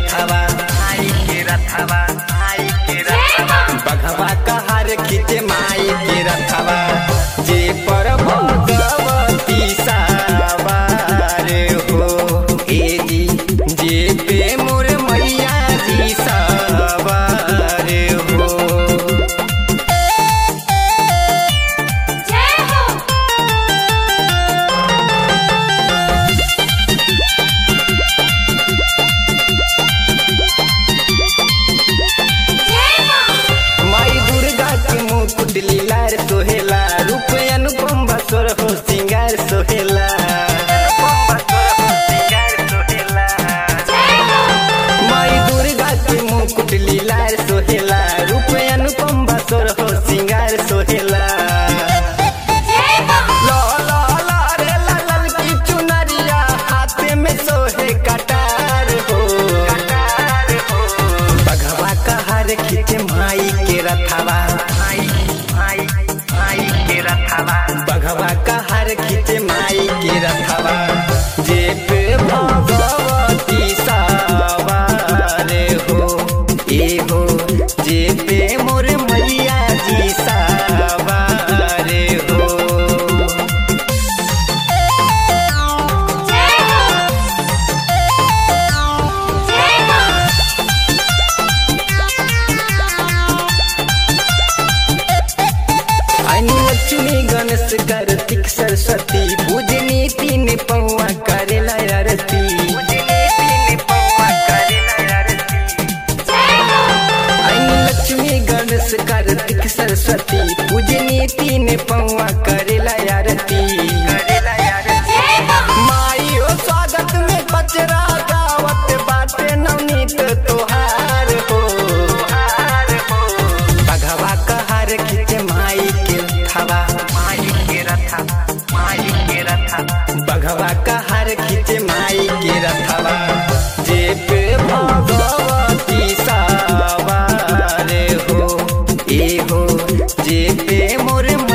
रथवा माई के रथवा माई के रथवा बघवा कहार खींचे माई के रथवा जे पर भगवती सवार हो ए जी जे पे मोर मैया जी सवार हो। माई दुर्गा के मुकुट लीलार सोहेला रूप अनुपम बसर हो सिंगार सोहेला माई दुर्गा के मुकुट लीलार सोहेला रूप अनुपम बसर हो सिंगार सोहेला ललकी चुनरिया हाथे में सोहे कटार हो बघवा कहार खींचे माई के रथवा माई के रथवा बघवा कहार खींचे माई के रथवा जे पे भगवती सवार हो ए हो जे पे मोर मैया जी सवार हो। लक्ष्मी गणेश कार्तिक सरस्वती पूजनी तीन पौआ करेला आरती लक्ष्मी गणेश कार्तिक सरस्वती पूजनी तीन पौआ करेला आरती माई हो स्वागत में पचरा गावत बाटे नवनीत तोहार हो बघवा कहार खींचे माई के रथवा माई के रथवा माई के रथवा बघवा कहार खींचे माई के रथवा जे पे भगवती सवार हो ए हो जे पे मोर